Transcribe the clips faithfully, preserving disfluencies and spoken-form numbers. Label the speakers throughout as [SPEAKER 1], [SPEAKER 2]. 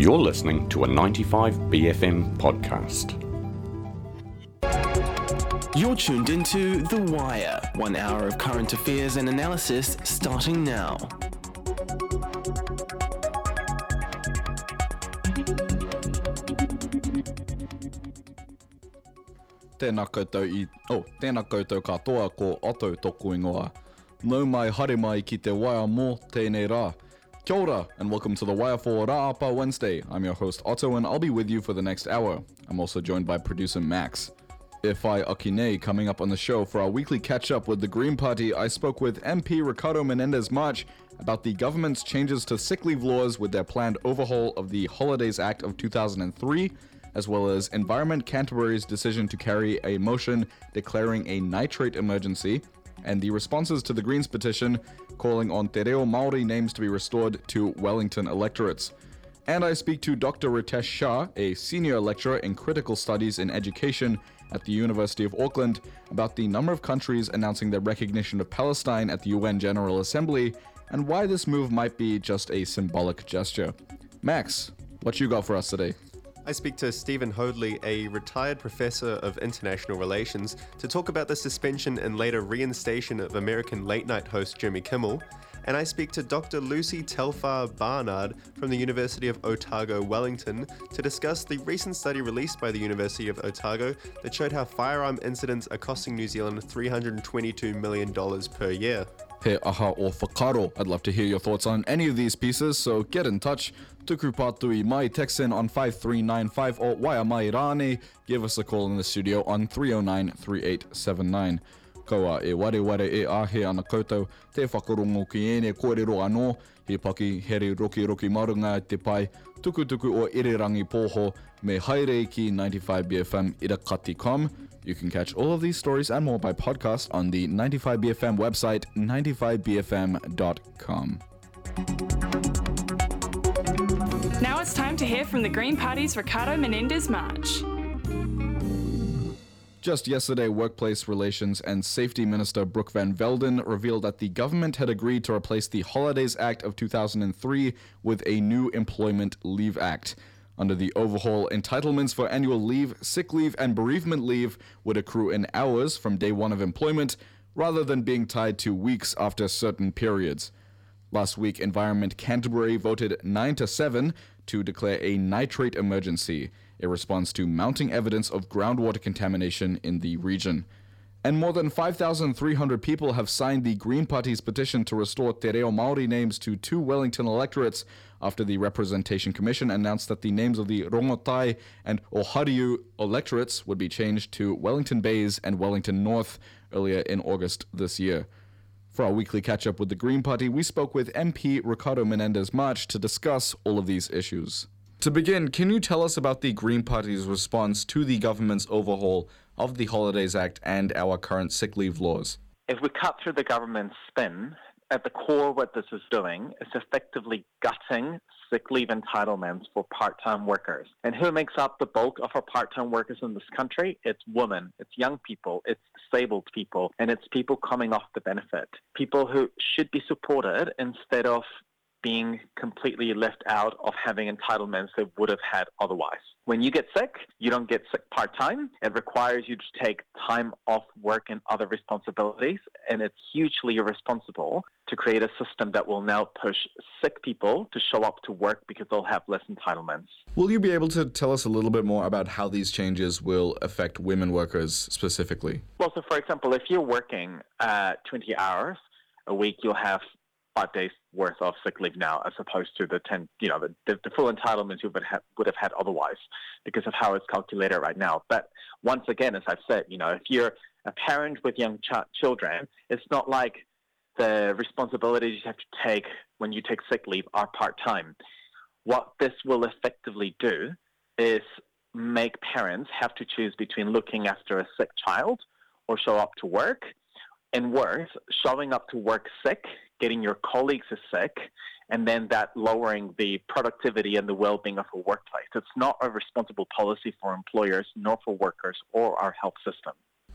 [SPEAKER 1] You're listening to a ninety-five B F M podcast.
[SPEAKER 2] You're tuned into The Wire, one hour of current affairs and analysis starting now.
[SPEAKER 3] Tēnā koutou i... Oh, tēnā koutou katoa ko Otto tōku ingoa. Nau mai haere mai ki te Wire mō tēnei rā. Kia ora, and welcome to The Wire for Rāapa Wednesday. I'm your host Otto, and I'll be with you for the next hour. I'm also joined by producer Max. If I Akine, coming up on the show for our weekly catch-up with the Green Party, I spoke with M P Ricardo Menendez-March about the government's changes to sick leave laws with their planned overhaul of the Holidays Act of two thousand three, as well as Environment Canterbury's decision to carry a motion declaring a nitrate emergency, and the responses to the Greens petition calling on Te Reo Māori names to be restored to Wellington electorates. And I speak to Doctor Ritesh Shah, a senior lecturer in critical studies in education at the University of Auckland, about the number of countries announcing their recognition of Palestine at the U N General Assembly, and why this move might be just a symbolic gesture. Max, what you got for us today?
[SPEAKER 4] I speak to Stephen Hoadley, a retired professor of international relations, to talk about the suspension and later reinstation of American late-night host Jimmy Kimmel. And I speak to Doctor Lucy Telfar Barnard from the University of Otago, Wellington, to discuss the recent study released by the University of Otago that showed how firearm incidents are costing New Zealand three hundred twenty-two million dollars per year.
[SPEAKER 3] He aha o whakaro. I'd love to hear your thoughts on any of these pieces, so get in touch. Tuku pātui mai, text in on five three nine five or Waia mai rāne. Give us a call in the studio on three oh nine, three eight seven nine. Kaua e ware ware e āhe ana koutou, te whakarongo ki ene kōrero anō, he paki here roki roki marunga te pai, tuku tuku o irirangi pōho, me haere ki ninety-five B F M irakati dot com. You can catch all of these stories and more by podcast on the ninety-five B F M website, ninety-five b f m dot com.
[SPEAKER 5] Now it's time to hear from the Green Party's Ricardo Menendez-March.
[SPEAKER 3] Just yesterday, Workplace Relations and Safety Minister Brooke Van Velden revealed that the government had agreed to replace the Holidays Act of two thousand three with a new Employment Leave Act. Under the overhaul, entitlements for annual leave, sick leave, and bereavement leave would accrue in hours from day one of employment, rather than being tied to weeks after certain periods. Last week, Environment Canterbury voted nine to seven to declare a nitrate emergency, in response to mounting evidence of groundwater contamination in the region. And more than five thousand three hundred people have signed the Green Party's petition to restore Te Reo Māori names to two Wellington electorates after the Representation Commission announced that the names of the Rongotai and Ohariu electorates would be changed to Wellington Bays and Wellington North earlier in August this year. For our weekly catch-up with the Green Party, we spoke with M P Ricardo Menendez-March to discuss all of these issues. To begin, can you tell us about the Green Party's response to the government's overhaul of the Holidays Act and our current sick leave laws?
[SPEAKER 6] If we cut through the government's spin, at the core what this is doing is effectively gutting sick leave entitlements for part-time workers. And who makes up the bulk of our part-time workers in this country? It's women, it's young people, it's disabled people, and it's people coming off the benefit. People who should be supported instead of being completely left out of having entitlements they would have had otherwise. When you get sick, you don't get sick part-time. It requires you to take time off work and other responsibilities, and it's hugely irresponsible to create a system that will now push sick people to show up to work because they'll have less entitlements.
[SPEAKER 3] Will you be able to tell us a little bit more about how these changes will affect women workers specifically?
[SPEAKER 6] Well, so for example, if you're working uh, twenty hours a week, you'll have five days worth of sick leave now, as opposed to the ten, you know, the, the, the full entitlements you would have, would have had otherwise, because of how it's calculated right now. But once again, as I've said, you know, if you're a parent with young ch- children, it's not like the responsibilities you have to take when you take sick leave are part-time. What this will effectively do is make parents have to choose between looking after a sick child or show up to work. And worse, showing up to work sick, getting your colleagues sick, and then that lowering the productivity and the well-being of a workplace. It's not a responsible policy for employers, nor for workers, or our health system.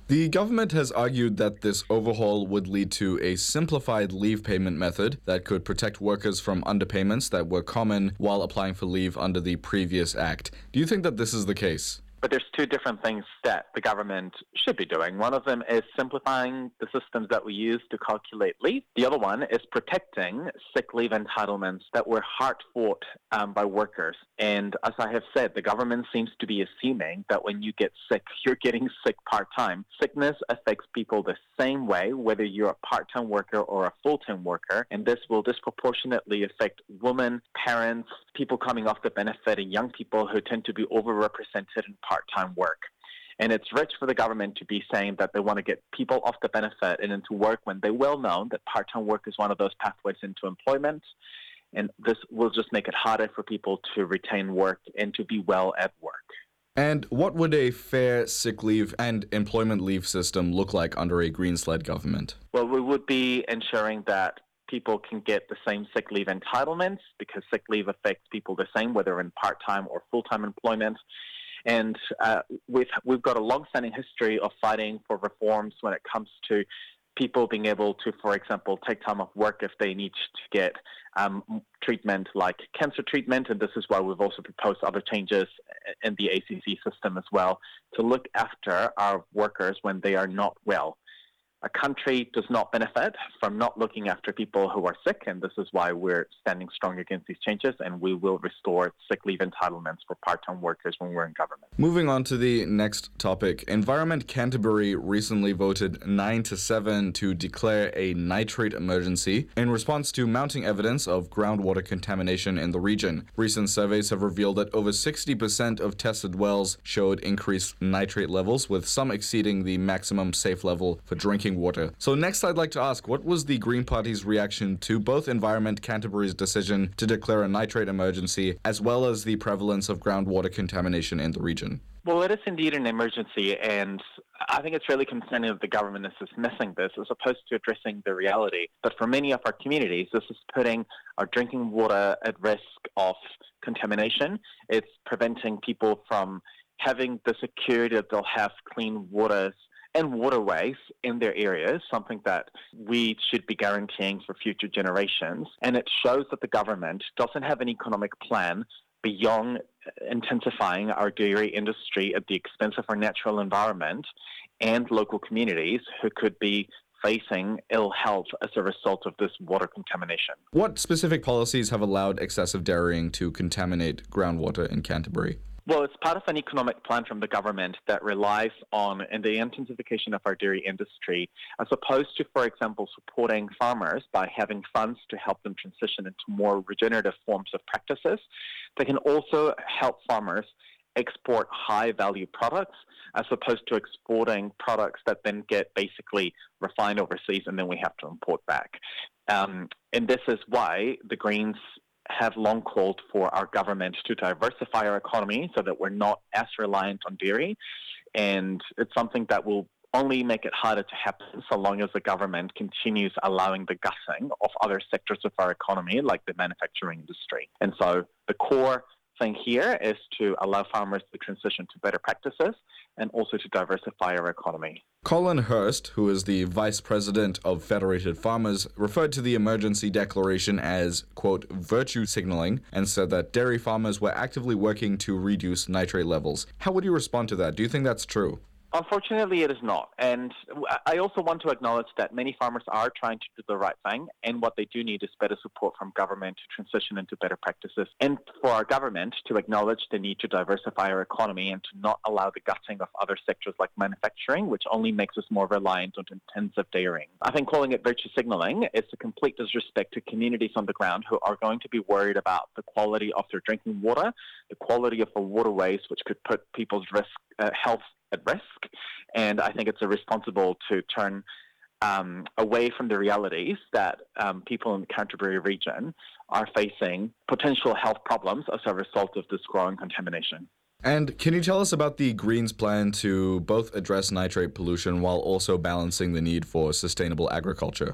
[SPEAKER 3] The government has argued that this overhaul would lead to a simplified leave payment method that could protect workers from underpayments that were common while applying for leave under the previous act. Do you think that this is the case?
[SPEAKER 6] But there's two different things that the government should be doing. One of them is simplifying the systems that we use to calculate leave. The other one is protecting sick leave entitlements that were hard-fought um, by workers. And as I have said, the government seems to be assuming that when you get sick, you're getting sick part-time. Sickness affects people the same way, whether you're a part-time worker or a full-time worker, and this will disproportionately affect women, parents, people coming off the benefit, and young people who tend to be overrepresented in part-time work. And it's rich for the government to be saying that they want to get people off the benefit and into work when they well know that part-time work is one of those pathways into employment. And this will just make it harder for people to retain work and to be well at work.
[SPEAKER 3] And what would a fair sick leave and employment leave system look like under a Greens-led government?
[SPEAKER 6] Well, we would be ensuring that people can get the same sick leave entitlements, because sick leave affects people the same, whether in part-time or full-time employment. And uh, we've we've got a long-standing history of fighting for reforms when it comes to people being able to, for example, take time off work if they need to get um, treatment like cancer treatment. And this is why we've also proposed other changes in the A C C system as well, to look after our workers when they are not well. A country does not benefit from not looking after people who are sick, and this is why we're standing strong against these changes, and we will restore sick leave entitlements for part-time workers when we're in government.
[SPEAKER 3] Moving on to the next topic, Environment Canterbury recently voted nine to seven to declare a nitrate emergency in response to mounting evidence of groundwater contamination in the region. Recent surveys have revealed that over sixty percent of tested wells showed increased nitrate levels, with some exceeding the maximum safe level for drinking water. So next, I'd like to ask, what was the Green Party's reaction to both Environment Canterbury's decision to declare a nitrate emergency, as well as the prevalence of groundwater contamination in the region?
[SPEAKER 6] Well, it is indeed an emergency, and I think it's really concerning that the government is dismissing this as opposed to addressing the reality. But for many of our communities, this is putting our drinking water at risk of contamination. It's preventing people from having the security that they'll have clean waters and waterways in their areas, something that we should be guaranteeing for future generations. And it shows that the government doesn't have an economic plan beyond intensifying our dairy industry at the expense of our natural environment and local communities who could be facing ill health as a result of this water contamination.
[SPEAKER 3] What specific policies have allowed excessive dairying to contaminate groundwater in Canterbury?
[SPEAKER 6] Well, it's part of an economic plan from the government that relies on in the intensification of our dairy industry, as opposed to, for example, supporting farmers by having funds to help them transition into more regenerative forms of practices. They can also help farmers export high-value products, as opposed to exporting products that then get basically refined overseas and then we have to import back. Um, and this is why the Greens have long called for our government to diversify our economy so that we're not as reliant on dairy. And it's something that will only make it harder to happen so long as the government continues allowing the gutting of other sectors of our economy, like the manufacturing industry. And so the core thing here is to allow farmers to transition to better practices and also to diversify our economy.
[SPEAKER 3] Colin Hurst, who is the Vice President of Federated Farmers, referred to the emergency declaration as, quote, virtue signaling, and said that dairy farmers were actively working to reduce nitrate levels. How would you respond to that? Do you think that's true?
[SPEAKER 6] Unfortunately, it is not. And I also want to acknowledge that many farmers are trying to do the right thing, and what they do need is better support from government to transition into better practices, and for our government to acknowledge the need to diversify our economy and to not allow the gutting of other sectors like manufacturing, which only makes us more reliant on intensive dairying. I think calling it virtue signaling is a complete disrespect to communities on the ground who are going to be worried about the quality of their drinking water, the quality of our waterways, which could put people's risk, uh, health at risk, and I think it's irresponsible to turn um, away from the realities that um, people in the Canterbury region are facing potential health problems as a result of this growing contamination.
[SPEAKER 3] And can you tell us about the Greens' plan to both address nitrate pollution while also balancing the need for sustainable agriculture?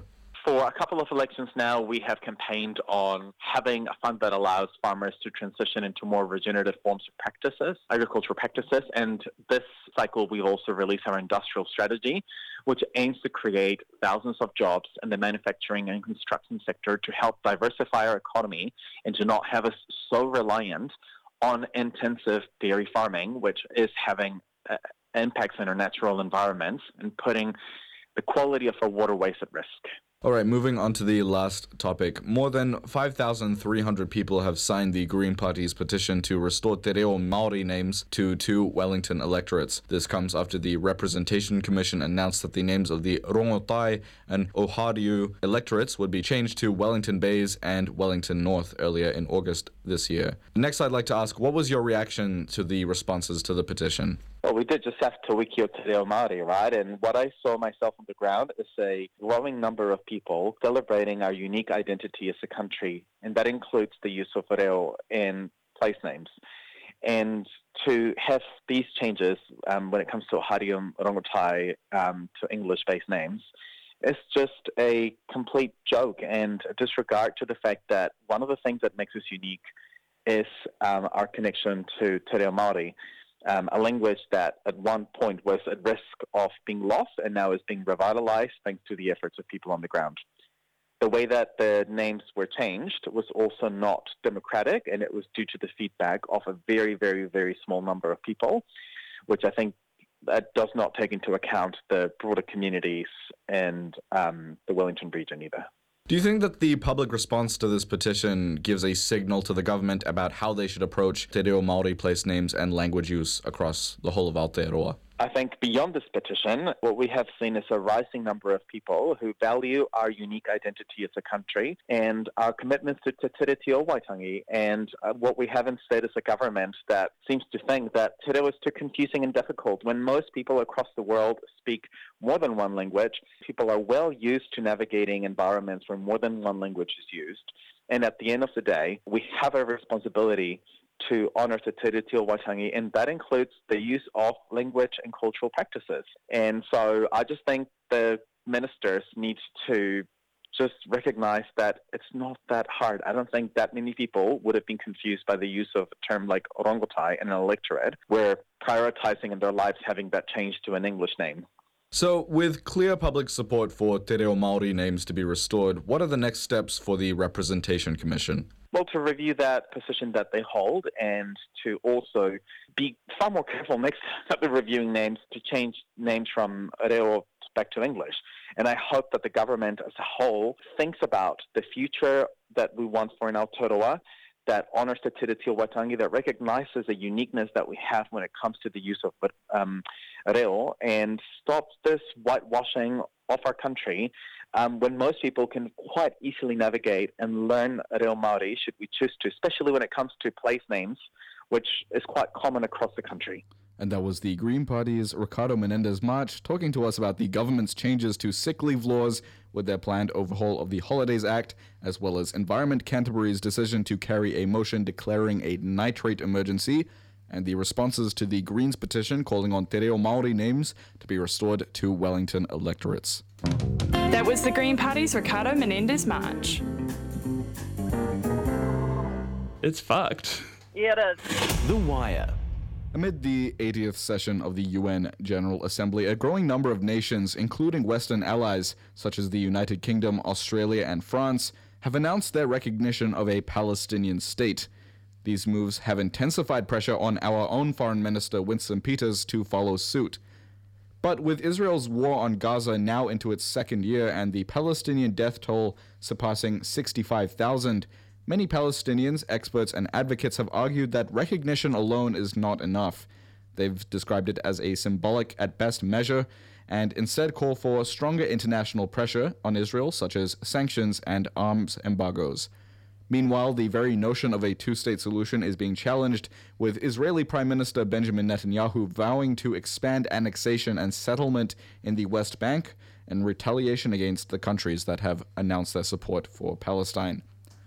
[SPEAKER 6] For a couple of elections now, we have campaigned on having a fund that allows farmers to transition into more regenerative forms of practices, agricultural practices. And this cycle, we've also released our industrial strategy, which aims to create thousands of jobs in the manufacturing and construction sector to help diversify our economy and to not have us so reliant on intensive dairy farming, which is having uh, impacts on our natural environments and putting the quality of our waterways at risk.
[SPEAKER 3] All right, moving on to the last topic. More than five thousand three hundred people have signed the Green Party's petition to restore Te Reo Māori names to two Wellington electorates. This comes after the Representation Commission announced that the names of the Rongotai and Ohariu electorates would be changed to Wellington Bays and Wellington North earlier in August this year. Next, I'd like to ask, what was your reaction to the responses to the petition?
[SPEAKER 6] Well, we did just have Te Wiki o Te Reo Māori, right? And what I saw myself on the ground is a growing number of people celebrating our unique identity as a country, and that includes the use of reo in place names. And to have these changes um, when it comes to Ohariu and Rongotai um, to English-based names, it's just a complete joke and a disregard to the fact that one of the things that makes us unique is um, our connection to Te Reo Māori. Um, a language that at one point was at risk of being lost and now is being revitalized thanks to the efforts of people on the ground. The way that the names were changed was also not democratic, and it was due to the feedback of a very, very, very small number of people, which I think that does not take into account the broader communities and um, the Wellington region either.
[SPEAKER 3] Do you think that the public response to this petition gives a signal to the government about how they should approach Te Reo Māori place names and language use across the whole of Aotearoa?
[SPEAKER 6] I think beyond this petition, what we have seen is a rising number of people who value our unique identity as a country and our commitments to Te Tere Te O Waitangi, and uh, what we have instead is a government that seems to think that Te Reo is too confusing and difficult. When most people across the world speak more than one language, people are well used to navigating environments where more than one language is used. And at the end of the day, we have a responsibility to honour Te Tere Te O Waitangi, and that includes the use of language and cultural practices. And so I just think the ministers need to just recognise that it's not that hard. I don't think that many people would have been confused by the use of a term like Rongotai in an electorate, where prioritising in their lives having that changed to an English name.
[SPEAKER 3] So, with clear public support for Te Reo Māori names to be restored, what are the next steps for the Representation Commission?
[SPEAKER 6] Well, to review that position that they hold and to also be far more careful next time that they're reviewing names to change names from reo back to English. And I hope that the government as a whole thinks about the future that we want for in Aotearoa, that honours Te Tere Te O Waitangi, that recognises the uniqueness that we have when it comes to the use of um, reo, and stops this whitewashing of our country um, when most people can quite easily navigate and learn reo Māori, should we choose to, especially when it comes to place names, which is quite common across the country.
[SPEAKER 3] And that was the Green Party's Ricardo Menendez-March talking to us about the government's changes to sick leave laws with their planned overhaul of the Holidays Act, as well as Environment Canterbury's decision to carry a motion declaring a nitrate emergency, and the responses to the Greens petition calling on Te Reo Māori names to be restored to Wellington electorates.
[SPEAKER 5] That was the Green Party's Ricardo Menendez-March.
[SPEAKER 7] It's fucked.
[SPEAKER 8] Yeah, it is.
[SPEAKER 2] The Wire.
[SPEAKER 3] Amid the eightieth session of the U N General Assembly, a growing number of nations, including Western allies such as the United Kingdom, Australia, and France, have announced their recognition of a Palestinian state. These moves have intensified pressure on our own Foreign Minister Winston Peters to follow suit. But with Israel's war on Gaza now into its second year and the Palestinian death toll surpassing sixty-five thousand, many Palestinians, experts, and advocates have argued that recognition alone is not enough. They've described it as a symbolic at best measure, and instead call for stronger international pressure on Israel, such as sanctions and arms embargoes. Meanwhile, the very notion of a two-state solution is being challenged, with Israeli Prime Minister Benjamin Netanyahu vowing to expand annexation and settlement in the West Bank in retaliation against the countries that have announced their support for Palestine.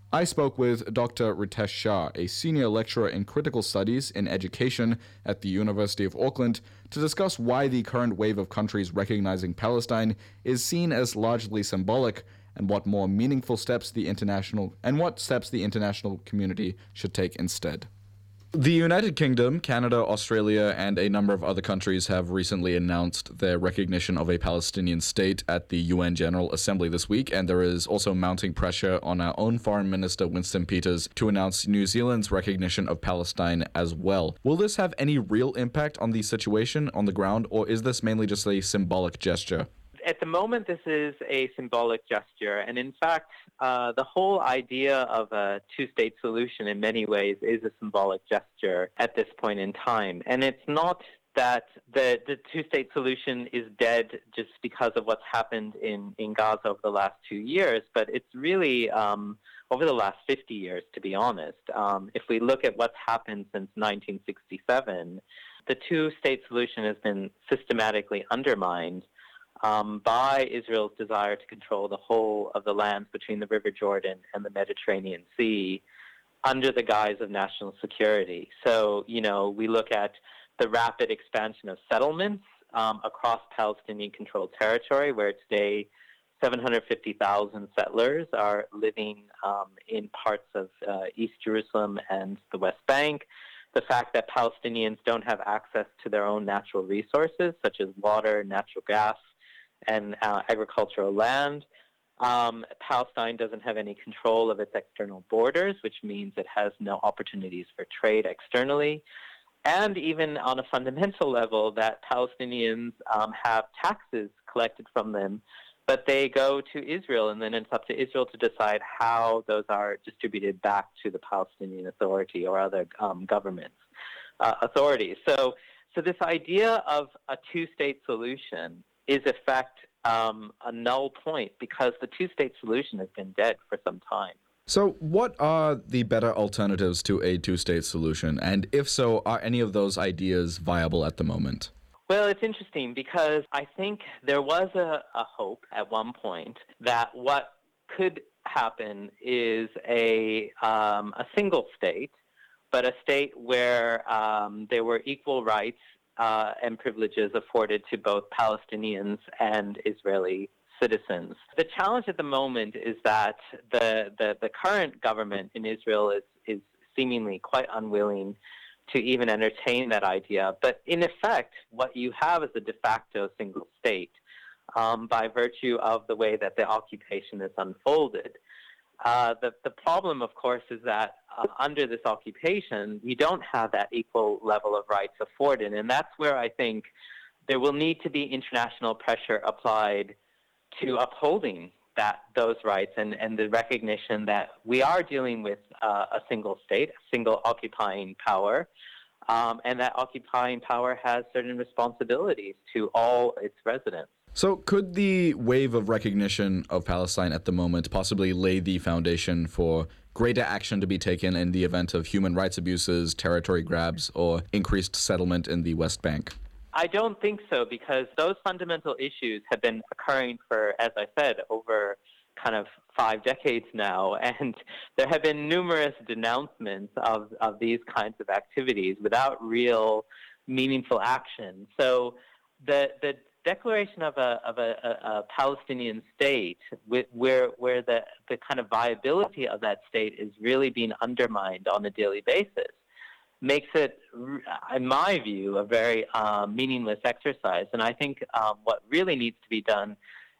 [SPEAKER 3] I spoke with Doctor Ritesh Shah, a senior lecturer in critical studies in education at the University of Auckland, to discuss why the current wave of countries recognizing Palestine is seen as largely symbolic, and what more meaningful steps the international and what steps the international community should take instead. The United Kingdom, Canada, Australia, and a number of other countries have recently announced their recognition of a Palestinian state at the U N General Assembly this week, and there is also mounting pressure on our own Foreign Minister Winston Peters to announce New Zealand's recognition of Palestine as well. Will this have any real impact on the situation on the ground, or is this mainly just a symbolic gesture?
[SPEAKER 8] At the moment, this is a symbolic gesture, and in fact, uh, the whole idea of a two-state solution in many ways is a symbolic gesture at this point in time. And it's not that the, the two-state solution is dead just because of what's happened in, in Gaza over the last two years, but it's really um, over the last fifty years, to be honest. Um, if we look at what's happened since nineteen sixty-seven, the two-state solution has been systematically undermined Um, by Israel's desire to control the whole of the lands between the River Jordan and the Mediterranean Sea under the guise of national security. So, you know, we look at the rapid expansion of settlements um, across Palestinian-controlled territory, where today seven hundred fifty thousand settlers are living um, in parts of uh, East Jerusalem and the West Bank. The fact that Palestinians don't have access to their own natural resources, such as water, natural gas, and uh, agricultural land. Um, Palestine doesn't have any control of its external borders, which means it has no opportunities for trade externally. And even on a fundamental level, that Palestinians um, have taxes collected from them, but they go to Israel, and then it's up to Israel to decide how those are distributed back to the Palestinian Authority or other um, governments, uh, authorities. So, so this idea of a two-state solution is, in fact, um, a null point, because the two-state solution has been dead for some time.
[SPEAKER 3] So what are the better alternatives to a two-state solution? And if so, are any of those ideas viable at the moment?
[SPEAKER 8] Well, it's interesting because I think there was a, a hope at one point that what could happen is a, um, a single state, but a state where um, there were equal rights Uh, and privileges afforded to both Palestinians and Israeli citizens. The challenge at the moment is that the, the, the current government in Israel is, is seemingly quite unwilling to even entertain that idea. But in effect, what you have is a de facto single state um, by virtue of the way that the occupation is unfolded. Uh, the, the problem, of course, is that uh, under this occupation, you don't have that equal level of rights afforded. And that's where I think there will need to be international pressure applied to upholding that those rights and, and the recognition that we are dealing with uh, a single state, a single occupying power, um, and that occupying power has certain responsibilities to all its residents.
[SPEAKER 3] So could the wave of recognition of Palestine at the moment possibly lay the foundation for greater action to be taken in the event of human rights abuses, territory grabs, or increased settlement in the West Bank?
[SPEAKER 8] I don't think so, because those fundamental issues have been occurring for, as I said, over kind of five decades now, and there have been numerous denouncements of, of these kinds of activities without real meaningful action. So the the declaration of a of a, a, a Palestinian state, where where the, the kind of viability of that state is really being undermined on a daily basis, makes it, in my view, a very uh, meaningless exercise. And I think um, what really needs to be done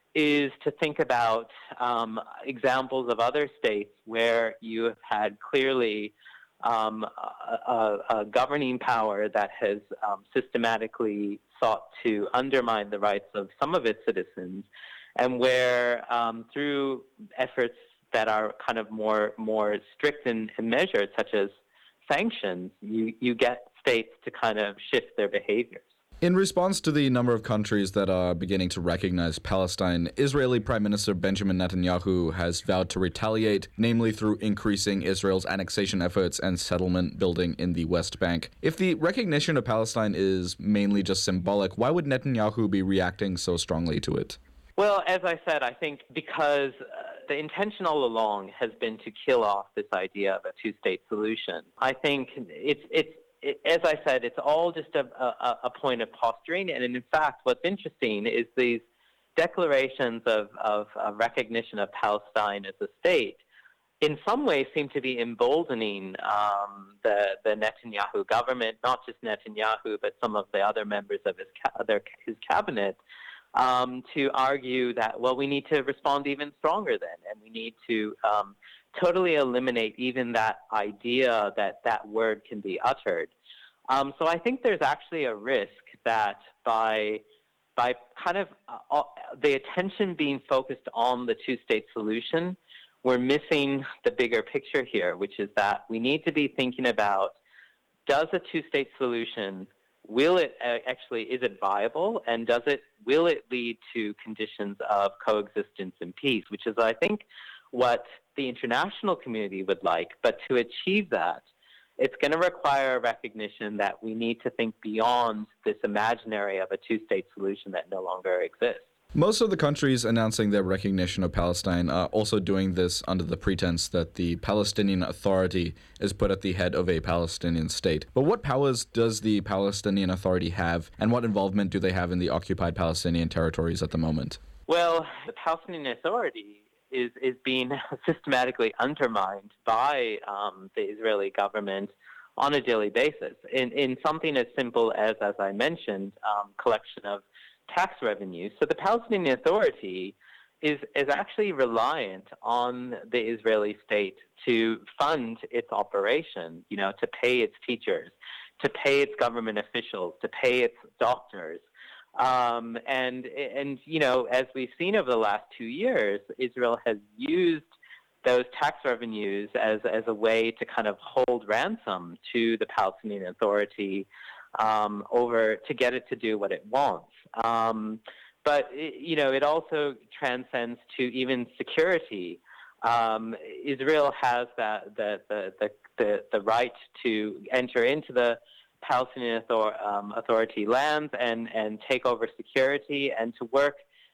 [SPEAKER 8] is to think about um, examples of other states where you have had clearly um, a, a governing power that has um, systematically sought to undermine the rights of some of its citizens, and where um, through efforts that are kind of more more strict and, and measured, such as sanctions, you, you get states to kind of shift their behaviors.
[SPEAKER 3] In response to the number of countries that are beginning to recognize Palestine, Israeli Prime Minister Benjamin Netanyahu has vowed to retaliate, namely through increasing Israel's annexation efforts and settlement building in the West Bank. If the recognition of Palestine is mainly just symbolic, why would Netanyahu be reacting so strongly to it?
[SPEAKER 8] Well, as I said, I think because uh, the intention all along has been to kill off this idea of a two-state solution. I think it's it's it, as I said, it's all just a, a, a point of posturing. And in fact, what's interesting is these declarations of, of, of recognition of Palestine as a state in some ways seem to be emboldening um, the, the Netanyahu government, not just Netanyahu, but some of the other members of his, ca- their, his cabinet, um, to argue that, well, we need to respond even stronger then, and we need to um, totally eliminate even that idea that that word can be uttered. Um, so I think there's actually a risk that by by kind of uh, the attention being focused on the two-state solution, we're missing the bigger picture here, which is that we need to be thinking about, does a two-state solution, will it uh, actually, is it viable, and does it, will it lead to conditions of coexistence and peace, which is, I think, what the international community would like. But to achieve that, it's going to require a recognition that we need to think beyond this imaginary of a two-state solution that no longer exists.
[SPEAKER 3] Most of the countries announcing their recognition of Palestine are also doing this under the pretense that the Palestinian Authority is put at the head of a Palestinian state. But what powers does the Palestinian Authority have, and what involvement do they have in the occupied Palestinian territories at the moment?
[SPEAKER 8] Well, the Palestinian Authority is, is being systematically undermined by um, the Israeli government on a daily basis in, in something as simple as, as I mentioned, um, collection of tax revenue. So the Palestinian Authority is, is actually reliant on the Israeli state to fund its operation, you know, to pay its teachers, to pay its government officials, to pay its doctors. Um, and, and, you know, as we've seen over the last two years, Israel has used those tax revenues as, as a way to kind of hold ransom to the Palestinian Authority um, over to get it to do what it wants. Um, but, it, you know, it also transcends to even security. Um, Israel has that, the, the, the, the, the right to enter into the Palestinian Author- um, Authority lands and, and take over security and to work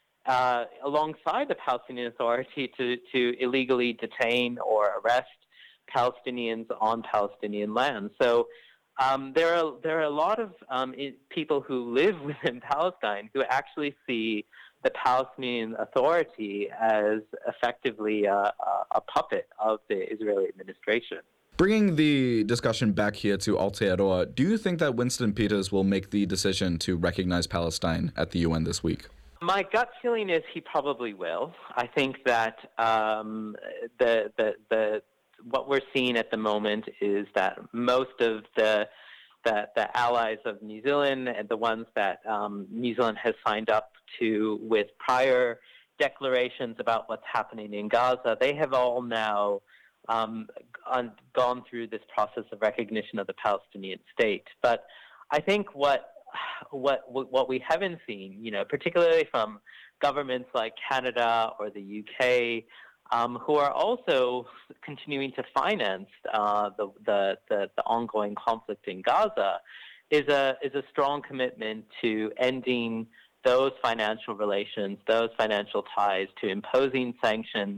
[SPEAKER 8] uh, alongside the Palestinian Authority to, to illegally detain or arrest Palestinians on Palestinian land. So um, there are there are a lot of um, I- people who live within Palestine who actually see the Palestinian Authority as effectively a, a, a puppet of the Israeli administration.
[SPEAKER 3] Bringing the discussion back here to Aotearoa, do you think that Winston Peters will make the decision to recognize Palestine at the U N this week?
[SPEAKER 8] My gut feeling is he probably will. I think that um, the, the the what we're seeing at the moment is that most of the the, the allies of New Zealand and the ones that um, New Zealand has signed up to with prior declarations about what's happening in Gaza, they have all now Um, on, gone through this process of recognition of the Palestinian state. But I think what what what we haven't seen, you know, particularly from governments like Canada or the U K, um, who are also continuing to finance uh, the, the the the ongoing conflict in Gaza, is a is a strong commitment to ending those financial relations, those financial ties, to imposing sanctions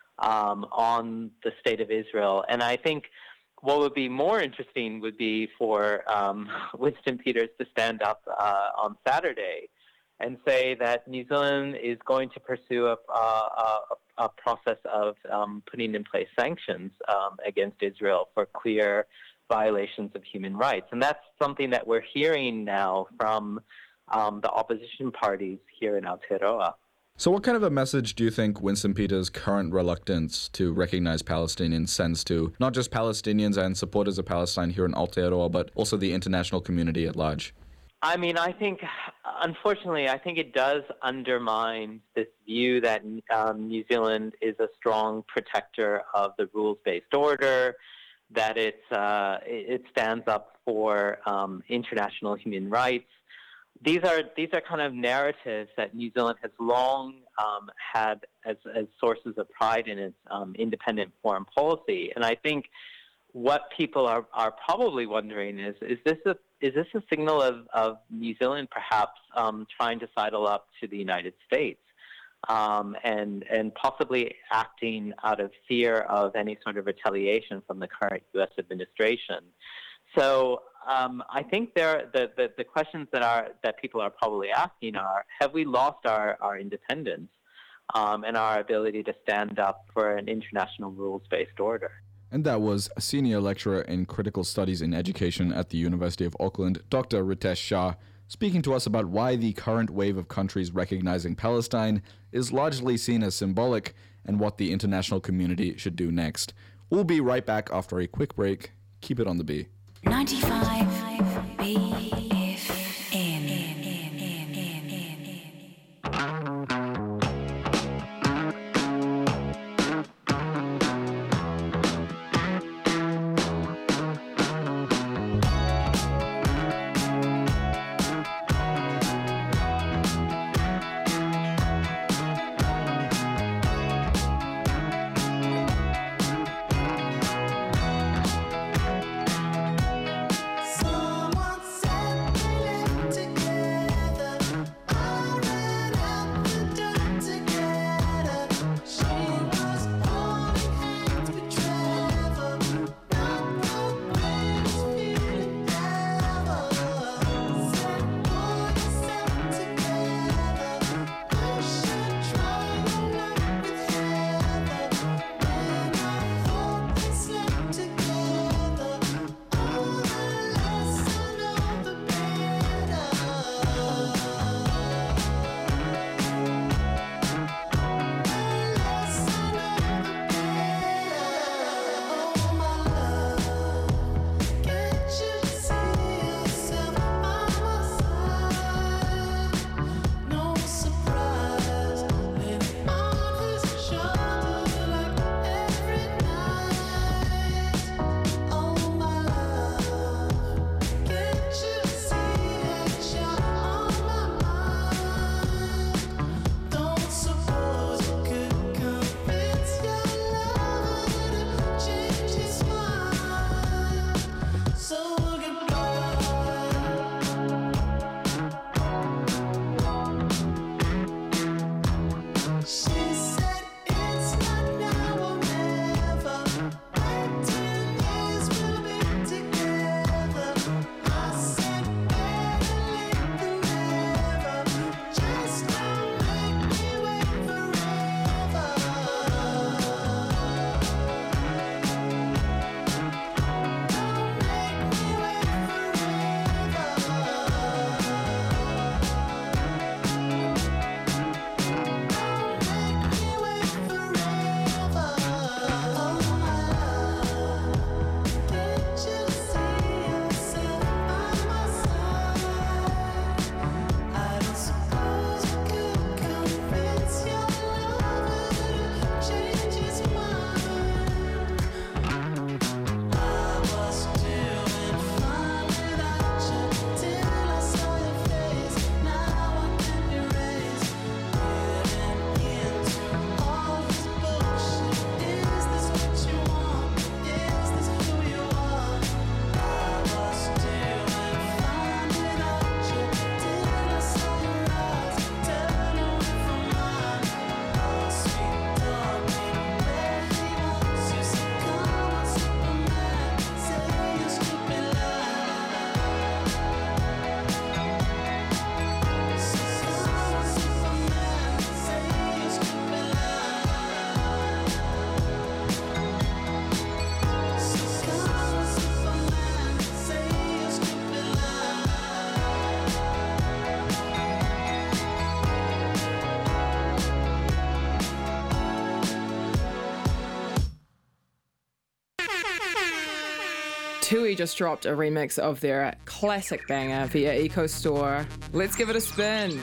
[SPEAKER 8] Um, on the state of Israel. And I think what would be more interesting would be for um, Winston Peters to stand up uh, on Saturday and say that New Zealand is going to pursue a, a, a process of um, putting in place sanctions um, against Israel for clear violations of human rights. And that's something that we're hearing now from um, the opposition parties here in Aotearoa.
[SPEAKER 3] So what kind of a message do you think Winston Peters' current reluctance to recognize Palestinians sends to not just Palestinians and supporters of Palestine here in Aotearoa, but also the international community at large?
[SPEAKER 8] I mean, I think, unfortunately, I think it does undermine this view that um, New Zealand is a strong protector of the rules-based order, that it's, uh, it stands up for um, international human rights. These are these are kind of narratives that New Zealand has long um, had as, as sources of pride in its um, independent foreign policy, and I think what people are, are probably wondering is is this a is this a signal of, of New Zealand perhaps um, trying to sidle up to the United States? um, and and possibly acting out of fear of any sort of retaliation from the current U S administration. So um, I think there the, the the questions that are that people are probably asking are: have we lost our our independence um, and our ability to stand up for an international rules-based order?
[SPEAKER 3] And that was a senior lecturer in critical studies in education at the University of Auckland, Doctor Ritesh Shah, speaking to us about why the current wave of countries recognizing Palestine is largely seen as symbolic and what the international community should do next. We'll be right back after a quick break. Keep it on the B.
[SPEAKER 9] ninety-five B F M.
[SPEAKER 10] Tui just dropped a remix of their classic banger via EcoStore. Let's give it a spin.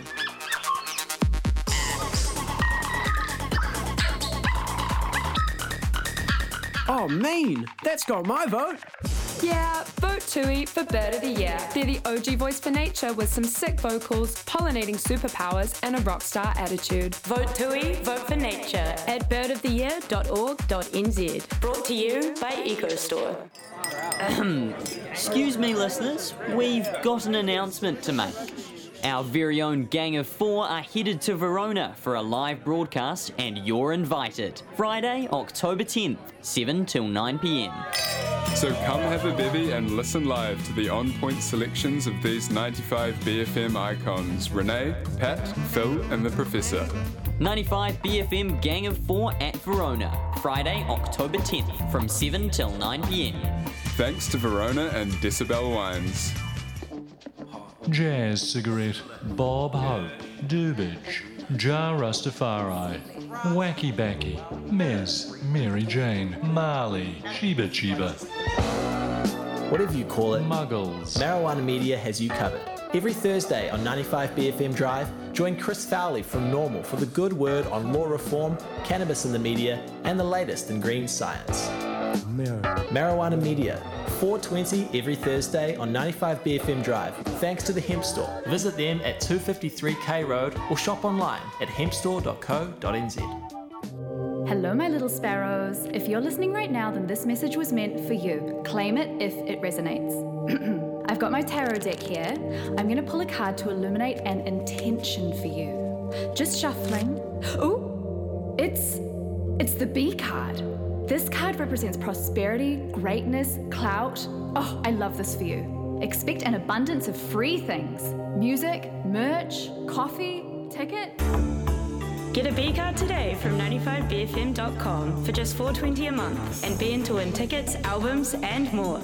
[SPEAKER 11] Oh, mean. That's got my vote.
[SPEAKER 5] Yeah, vote Tui for Bird of the Year. They're the O G voice for nature with some sick vocals, pollinating superpowers, and a rock star attitude.
[SPEAKER 9] Vote Tui, vote for nature
[SPEAKER 5] At bird of the year dot org dot n z.
[SPEAKER 9] Brought to you by EcoStore.
[SPEAKER 12] Excuse me, listeners. We've got an announcement to make. Our very own Gang of Four are headed to Verona for a live broadcast, and you're invited. Friday, October tenth, seven till nine p.m.
[SPEAKER 13] So come have a bevy and listen live to the on-point selections of these ninety-five B F M icons: Renee, Pat, Phil and the Professor.
[SPEAKER 12] ninety-five B F M Gang of Four at Verona, Friday, October tenth, from seven till nine p.m.
[SPEAKER 13] Thanks to Verona and Decibel Wines.
[SPEAKER 14] Jazz Cigarette, Bob Hope, Dubage, Jar Rastafari, Wacky Backy, Mez, Mary Jane, Marley, Sheba Chiba.
[SPEAKER 15] Whatever you call it,
[SPEAKER 14] Muggles.
[SPEAKER 15] Marijuana Media has you covered. Every Thursday on ninety-five B F M Drive, join Chris Fowley from Normal for the good word on law reform, cannabis in the media, and the latest in green science. Mar- Marijuana Media, four twenty every Thursday on ninety-five B F M Drive, thanks to the Hemp Store. Visit them at two fifty-three K Road or shop online at hemp store dot co dot n z.
[SPEAKER 16] Hello, my little sparrows. If you're listening right now, then this message was meant for you. Claim it if it resonates. I've got my tarot deck here. I'm going to pull a card to illuminate an intention for you. Just shuffling. Ooh, it's it's the B card. This card represents prosperity, greatness, clout. Oh, I love this for you. Expect an abundance of free things. Music, merch, coffee, ticket.
[SPEAKER 9] Get a B card today from ninety-five b f m dot com for just four dollars and twenty cents a month and be in to win tickets, albums and more.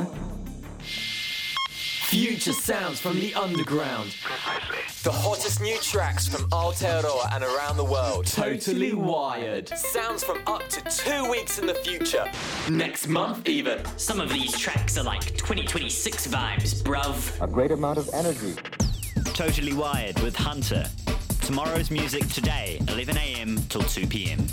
[SPEAKER 17] Future sounds from the underground. The hottest new tracks from Aotearoa and around the world. Totally wired. Sounds from up to two weeks in the future. Next month even.
[SPEAKER 18] Some of these tracks are like twenty twenty-six vibes, bruv.
[SPEAKER 19] A great amount of energy.
[SPEAKER 20] Totally Wired with Hunter. Tomorrow's music today, eleven a.m. till two p.m.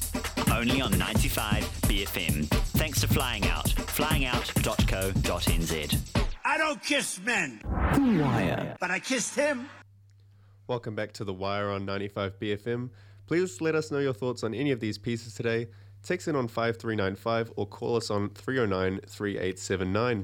[SPEAKER 20] Only on ninety-five B F M. Thanks to Flying Out. flying out dot co dot n z.
[SPEAKER 21] I don't kiss men.
[SPEAKER 2] The Wire.
[SPEAKER 21] But I kissed him.
[SPEAKER 4] Welcome back to The Wire on ninety-five B F M. Please let us know your thoughts on any of these pieces today. Text in on five three nine five or call us on three oh nine, three eight seven nine.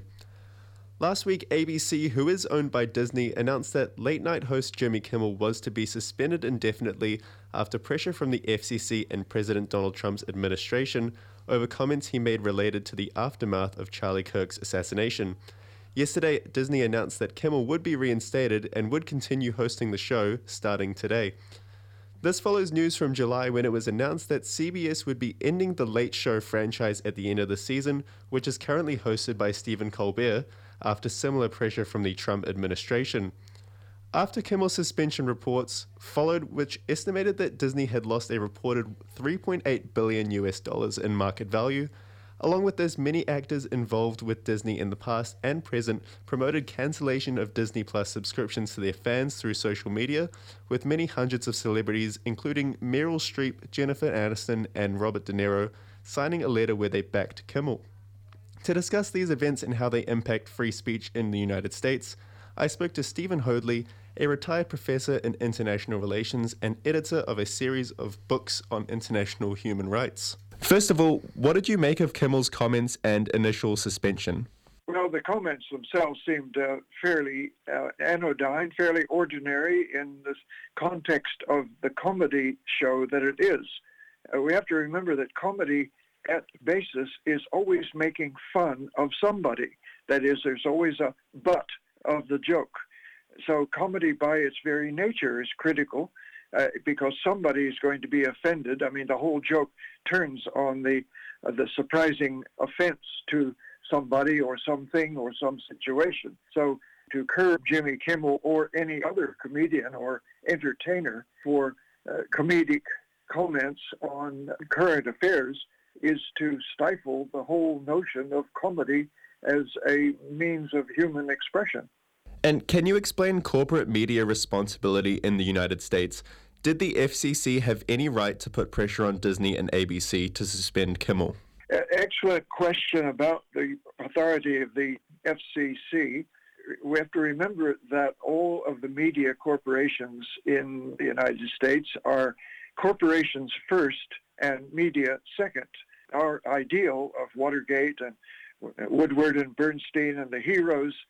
[SPEAKER 4] Last week, A B C, who is owned by Disney, announced that late-night host Jimmy Kimmel was to be suspended indefinitely after pressure from the F C C and President Donald Trump's administration over comments he made related to the aftermath of Charlie Kirk's assassination. Yesterday, Disney announced that Kimmel would be reinstated and would continue hosting the show starting today. This follows news from July when it was announced that C B S would be ending the Late Show franchise at the end of the season, which is currently hosted by Stephen Colbert, after similar pressure from the Trump administration. After Kimmel's suspension reports followed, which estimated that Disney had lost a reported three point eight billion U S dollars in market value, along with this, many actors involved with Disney in the past and present promoted cancellation of Disney Plus subscriptions to their fans through social media, with many hundreds of celebrities, including Meryl Streep, Jennifer Aniston, and Robert De Niro, signing a letter where they backed Kimmel. To discuss these events and how they impact free speech in the United States, I spoke to Stephen Hoadley, a retired professor in international relations and editor of a series of books on international human rights. First of all, what did you make of Kimmel's comments and initial suspension?
[SPEAKER 22] Well, the comments themselves seemed uh, fairly uh, anodyne, fairly ordinary in the context of the comedy show that it is. Uh, we have to remember that comedy at basis is always making fun of somebody. That is, there's always a butt of the joke. So comedy by its very nature is critical uh, because somebody is going to be offended. I mean, the whole joke turns on the uh, the surprising offense to somebody or something or some situation. So to curb Jimmy Kimmel or any other comedian or entertainer for uh, comedic comments on current affairs is to stifle the whole notion of comedy as a means of human expression.
[SPEAKER 4] And can you explain corporate media responsibility in the United States? Did the F C C have any right to put pressure on Disney and A B C to suspend Kimmel?
[SPEAKER 22] Excellent question about the authority of the F C C. We have to remember that all of the media corporations in the United States are corporations first and media second. Our ideal of Watergate and Woodward and Bernstein and the heroes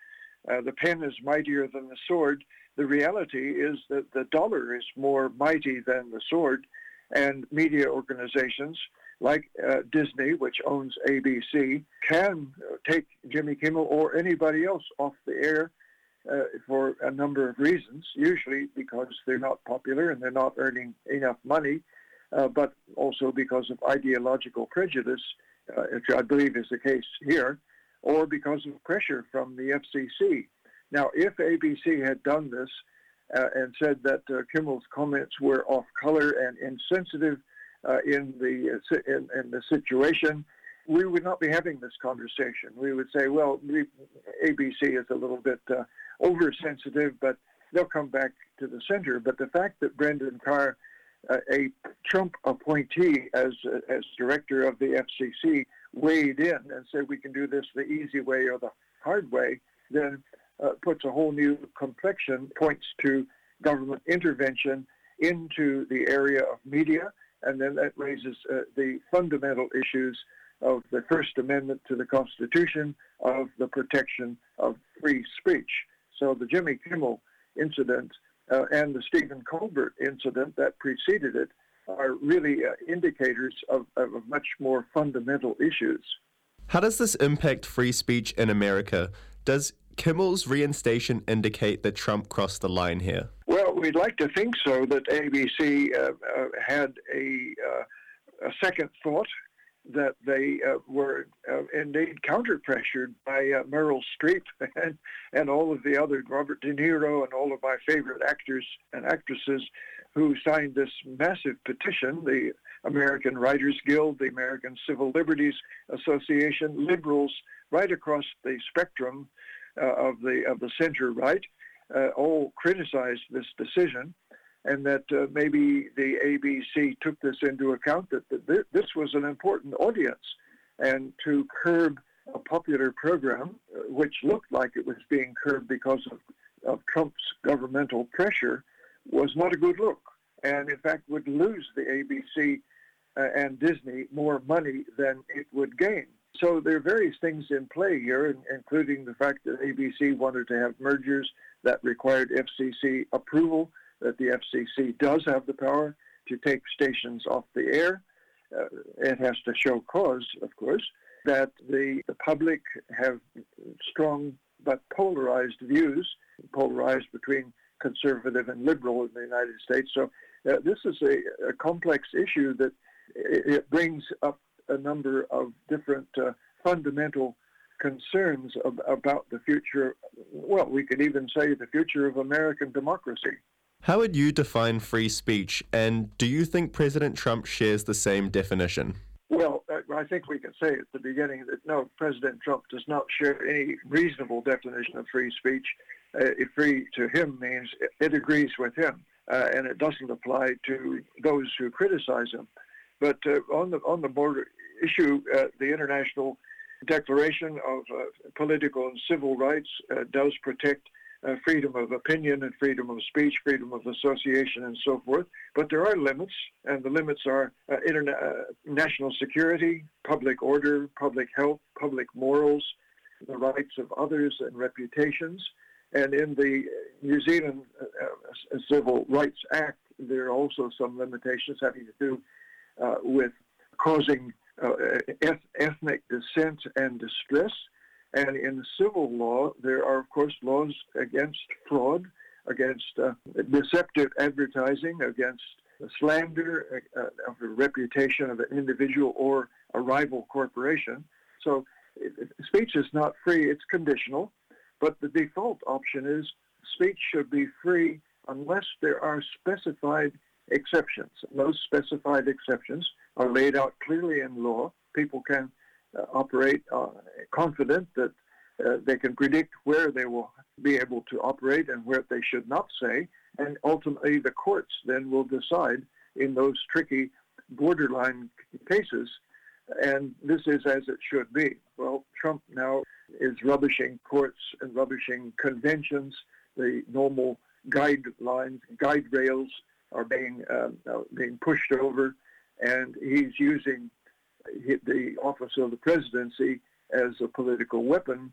[SPEAKER 22] uh, the pen is mightier than the sword. The reality is that the dollar is more mighty than the sword, and media organizations like uh, Disney, which owns A B C, can take Jimmy Kimmel or anybody else off the air uh, for a number of reasons, usually because they're not popular and they're not earning enough money, uh, but also because of ideological prejudice, uh, which I believe is the case here, or because of pressure from the F C C. Now, if A B C had done this uh, and said that uh, Kimmel's comments were off color and insensitive uh, in the uh, in, in the situation, we would not be having this conversation. We would say, well, we, A B C is a little bit uh, oversensitive, but they'll come back to the center. But the fact that Brendan Carr, uh, a Trump appointee as uh, as director of the F C C, weighed in and said we can do this the easy way or the hard way, then uh, puts a whole new complexion, points to government intervention into the area of media, and then that raises uh, the fundamental issues of the First Amendment to the Constitution, of the protection of free speech. So the Jimmy Kimmel incident uh, and the Stephen Colbert incident that preceded it are really uh, indicators of, of much more fundamental issues.
[SPEAKER 4] How does this impact free speech in America? Does Kimmel's reinstation indicate that Trump crossed the line here?
[SPEAKER 22] Well, we'd like to think so, that A B C uh, uh, had a, uh, a second thought, that they uh, were uh, indeed counter-pressured by uh, Meryl Streep and, and all of the other, Robert De Niro and all of my favorite actors and actresses who signed this massive petition, the American Writers Guild, the American Civil Liberties Association, liberals right across the spectrum uh, of the of the center-right, uh, all criticized this decision, and that uh, maybe the A B C took this into account, that, that th- this was an important audience, and to curb a popular program, uh, which looked like it was being curbed because of, of Trump's governmental pressure, was not a good look, and in fact would lose the A B C uh, and Disney more money than it would gain. So there are various things in play here, including the fact that A B C wanted to have mergers that required F C C approval, that the F C C does have the power to take stations off the air. Uh, it has to show cause, of course, that the, the public have strong but polarized views, polarized between conservative and liberal in the United States. So uh, this is a, a complex issue that it, it brings up a number of different uh, fundamental concerns ab- about the future, well, we could even say the future of American democracy.
[SPEAKER 4] How would you define free speech, and do you think President Trump shares the same definition?
[SPEAKER 22] Well, I think we can say at the beginning that no, President Trump does not share any reasonable definition of free speech. Uh, free to him means it agrees with him, uh, and it doesn't apply to those who criticize him. But uh, on the on the border issue, uh, the International Declaration of uh, Political and Civil Rights uh, does protect uh, freedom of opinion and freedom of speech, freedom of association, and so forth. But there are limits, and the limits are uh, interna- uh, national security, public order, public health, public morals, the rights of others, and reputations. And in the New Zealand uh, Civil Rights Act, there are also some limitations having to do uh, with causing uh, eth- ethnic dissent and distress. And in civil law, there are, of course, laws against fraud, against uh, deceptive advertising, against slander uh, of the reputation of an individual or a rival corporation. So speech is not free, it's conditional. But the default option is speech should be free unless there are specified exceptions. And those specified exceptions are laid out clearly in law. People can uh, operate uh, confident that uh, they can predict where they will be able to operate and where they should not say. And ultimately, the courts then will decide in those tricky borderline cases. And this is as it should be. Well, Trump now is rubbishing courts and rubbishing conventions. The normal guidelines, guide rails are being um, uh, being pushed over, and he's using the office of the presidency as a political weapon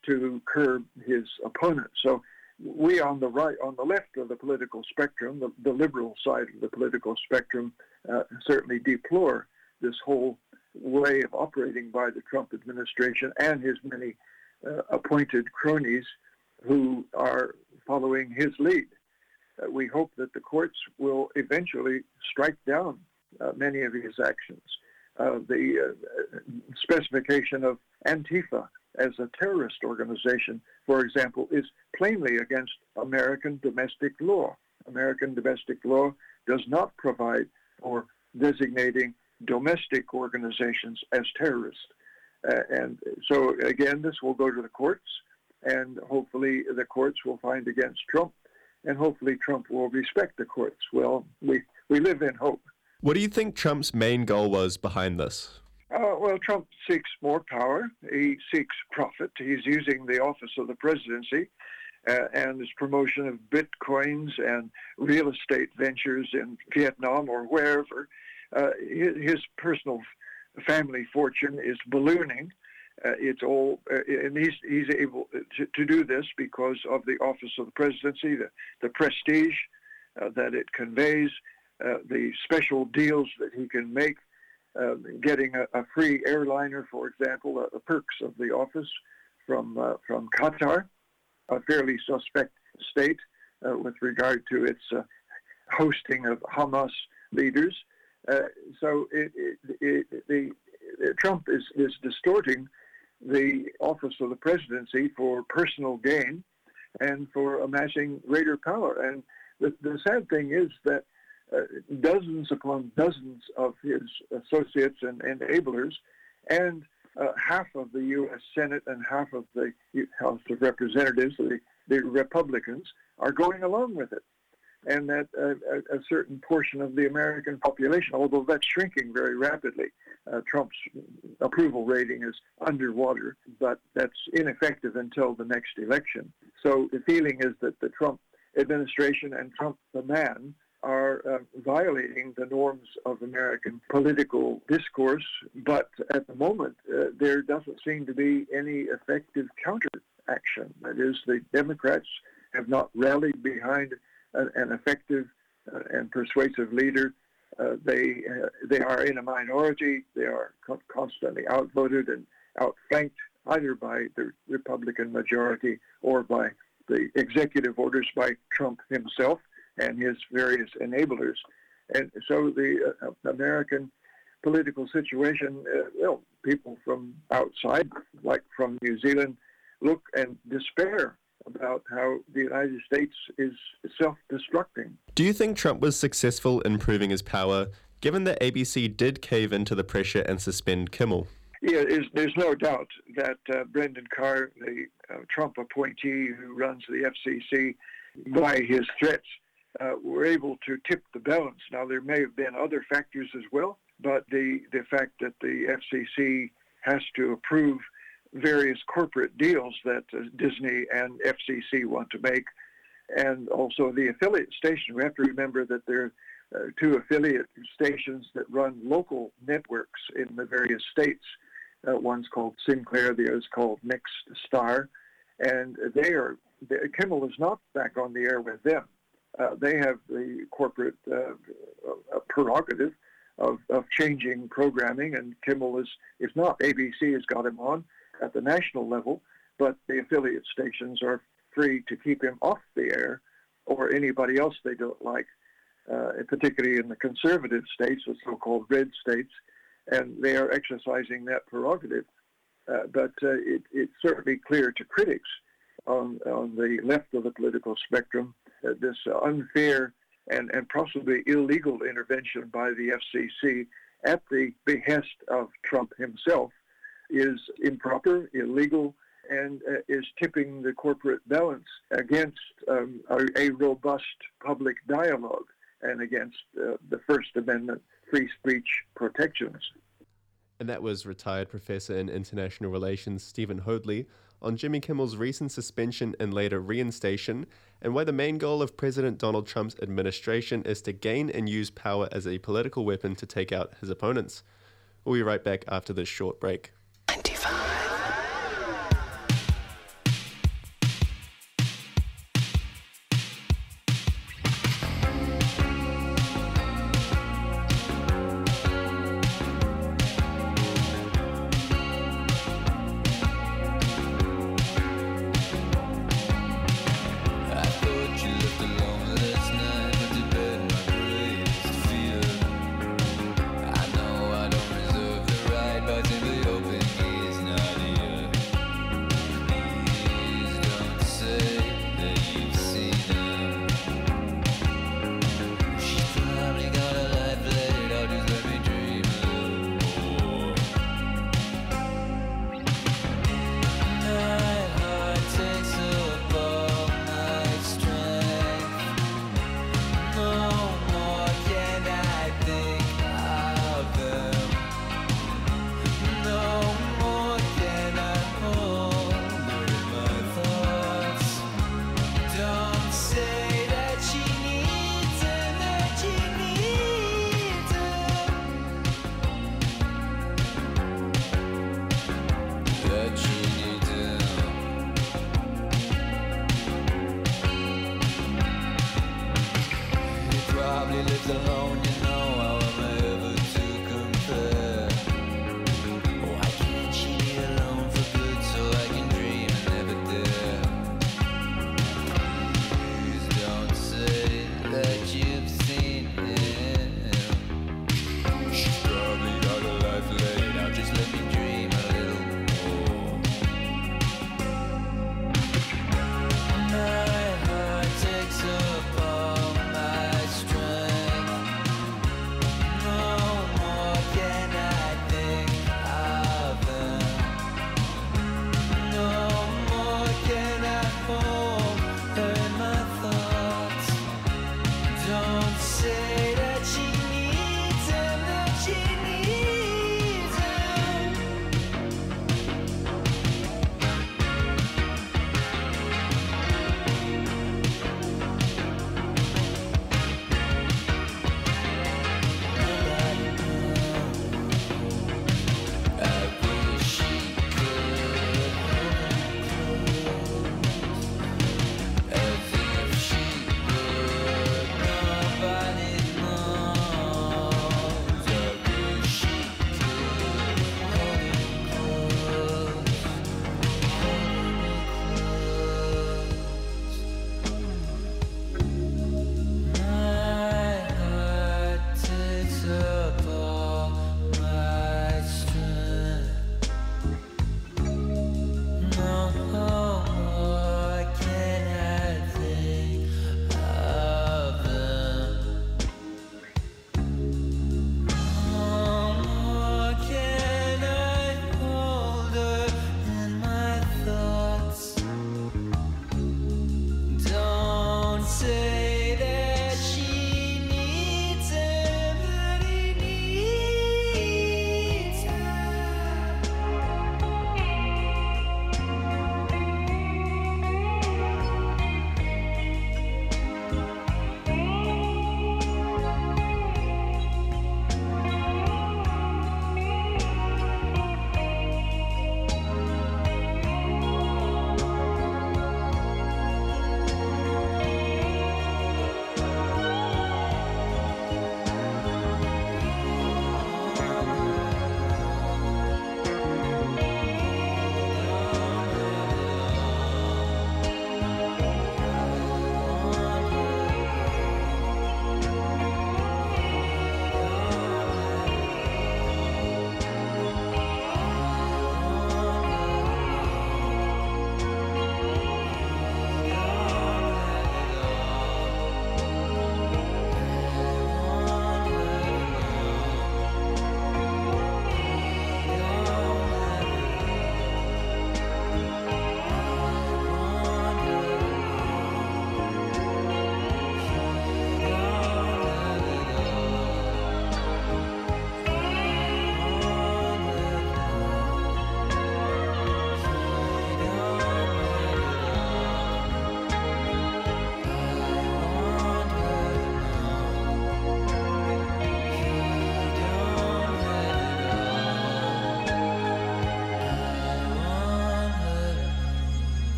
[SPEAKER 22] to curb his opponents. So we on the right, on the left of the political spectrum, the, the liberal side of the political spectrum, uh, certainly deplore this whole way of operating by the Trump administration and his many uh, appointed cronies who are following his lead. Uh, we hope that the courts will eventually strike down uh, many of his actions. Uh, the uh, specification of Antifa as a terrorist organization, for example, is plainly against American domestic law. American domestic law does not provide for designating domestic organizations as terrorists. Uh, and so, again, this will go to the courts, and hopefully the courts will find against Trump, and hopefully Trump will respect the courts. Well, we, we live in hope.
[SPEAKER 4] What do you think Trump's main goal was behind this?
[SPEAKER 22] Uh, well, Trump seeks more power. He seeks profit. He's using the office of the presidency uh, and his promotion of bitcoins and real estate ventures in Vietnam or wherever. Uh, his, his personal family fortune is ballooning. Uh, it's all, uh, and he's he's able to, to do this because of the office of the presidency, the, the prestige uh, that it conveys, uh, the special deals that he can make, uh, getting a, a free airliner, for example, uh, the perks of the office from uh, from Qatar, a fairly suspect state uh, with regard to its uh, hosting of Hamas leaders. Uh, so it, it, it, the, it, Trump is, is distorting the office of the presidency for personal gain and for amassing greater power. And the, the sad thing is that uh, dozens upon dozens of his associates and enablers and uh, half of the U S Senate and half of the House of Representatives, the, the Republicans, are going along with it. And that uh, a, a certain portion of the American population, although that's shrinking very rapidly, uh, Trump's approval rating is underwater, but that's ineffective until the next election. So the feeling is that the Trump administration and Trump the man are uh, violating the norms of American political discourse, but at the moment uh, there doesn't seem to be any effective counteraction. That is, the Democrats have not rallied behind an effective and persuasive leader. Uh, they uh, they are in a minority. They are co- constantly outvoted and outflanked either by the Republican majority or by the executive orders by Trump himself and his various enablers. And so the uh, American political situation, uh, well, people from outside, like from New Zealand, look and despair about how the United States is self-destructing.
[SPEAKER 4] Do you think Trump was successful in proving his power, given that A B C did cave into the pressure and suspend Kimmel?
[SPEAKER 22] Yeah, is, there's no doubt that uh, Brendan Carr, the uh, Trump appointee who runs the F C C, by his threats, uh, were able to tip the balance. Now, there may have been other factors as well, but the, the fact that the F C C has to approve various corporate deals that uh, Disney and F C C want to make, and also the affiliate station. We have to remember that there are uh, two affiliate stations that run local networks in the various states. Uh, one's called Sinclair, the other's called Next Star, and they are, the, Kimmel is not back on the air with them. Uh, they have the corporate uh, uh, prerogative of, of changing programming, and Kimmel is, if not, A B C has got him on at the national level, but the affiliate stations are free to keep him off the air or anybody else they don't like, uh, particularly in the conservative states, the so-called red states, and they are exercising that prerogative. Uh, but uh, it, it's certainly clear to critics on, on the left of the political spectrum that this unfair and, and possibly illegal intervention by the F C C at the behest of Trump himself is improper, illegal, and uh, is tipping the corporate balance against um, a, a robust public dialogue and against uh, the First Amendment free speech protections.
[SPEAKER 4] And that was retired professor in international relations Stephen Hoadley on Jimmy Kimmel's recent suspension and later reinstation, and why the main goal of President Donald Trump's administration is to gain and use power as a political weapon to take out his opponents. We'll be right back after this short break.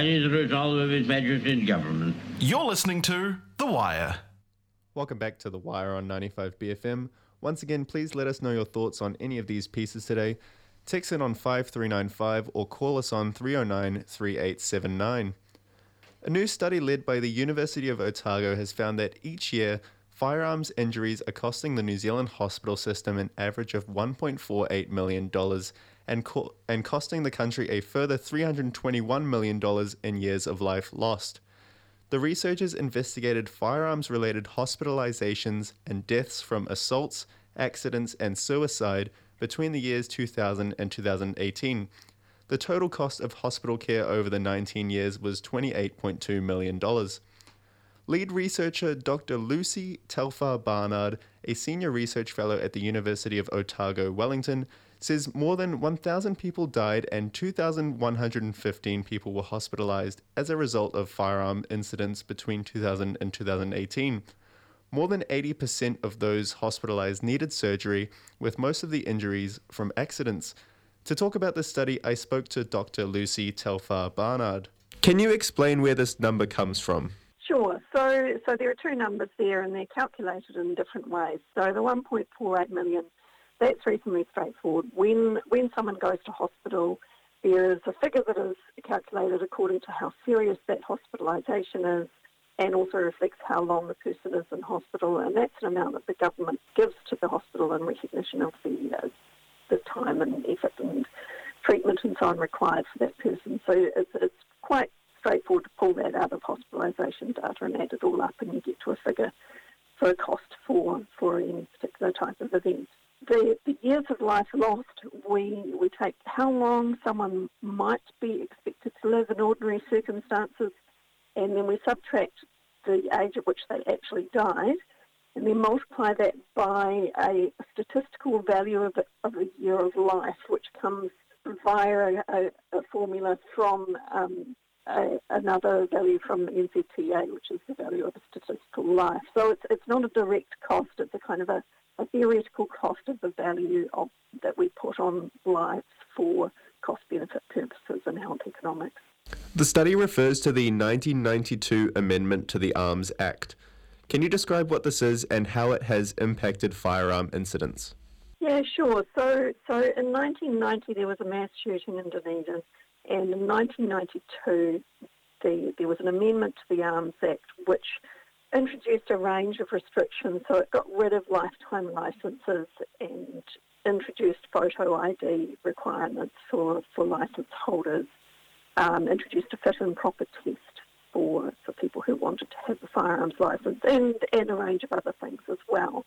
[SPEAKER 1] That is the result of His Majesty's government.
[SPEAKER 19] You're listening to The Wire.
[SPEAKER 4] Welcome back to The Wire on ninety-five B F M. Once again, please let us know your thoughts on any of these pieces today. Text in on five three nine five or call us on three oh nine, three eight seven nine. A new study led by the University of Otago has found that each year, firearms injuries are costing the New Zealand hospital system an average of one point four eight million dollars and, co- and costing the country a further three hundred twenty-one million dollars in years of life lost. The researchers investigated firearms-related hospitalizations and deaths from assaults, accidents, and suicide between the years two thousand and two thousand eighteen. The total cost of hospital care over the nineteen years was twenty-eight point two million dollars. Lead researcher Doctor Lucy Telfar Barnard, a senior research fellow at the University of Otago, Wellington, says more than one thousand people died and two thousand one hundred fifteen people were hospitalized as a result of firearm incidents between two thousand and two thousand eighteen. More than eighty percent of those hospitalized needed surgery, with most of the injuries from accidents. To talk about this study, I spoke to Doctor Lucy Telfar Barnard. Can you explain where this number comes from?
[SPEAKER 23] Sure. So so there are two numbers there, and they're calculated in different ways. So the one point four eight million, that's reasonably straightforward. When when someone goes to hospital, there is a figure that is calculated according to how serious that hospitalisation is, and also reflects how long the person is in hospital, and that's an amount that the government gives to the hospital in recognition of the uh, the time and effort and treatment and so on required for that person. So it's, it's quite straightforward to pull that out of hospitalisation data and add it all up, and you get to a figure for a cost for, for any particular type of event. The, the years of life lost, we, we take how long someone might be expected to live in ordinary circumstances, and then we subtract the age at which they actually died, and then multiply that by a statistical value of a, of a year of life, which comes via a, a formula from um, a, another value from N Z T A, which is the value of a statistical life. So it's it's not a direct cost, it's a kind of a, a theoretical cost of the value of that we put on lives for cost-benefit purposes in health economics.
[SPEAKER 4] The study refers to the nineteen ninety-two Amendment to the Arms Act. Can you describe what this is and how it has impacted firearm incidents?
[SPEAKER 23] Yeah, sure. So, so in nineteen ninety there was a mass shooting in Dunedin, and in nineteen ninety-two the, there was an amendment to the Arms Act which introduced a range of restrictions. So it got rid of lifetime licences and introduced photo I D requirements for, for licence holders, um, introduced a fit and proper test for, for people who wanted to have a firearms licence, and, and a range of other things as well.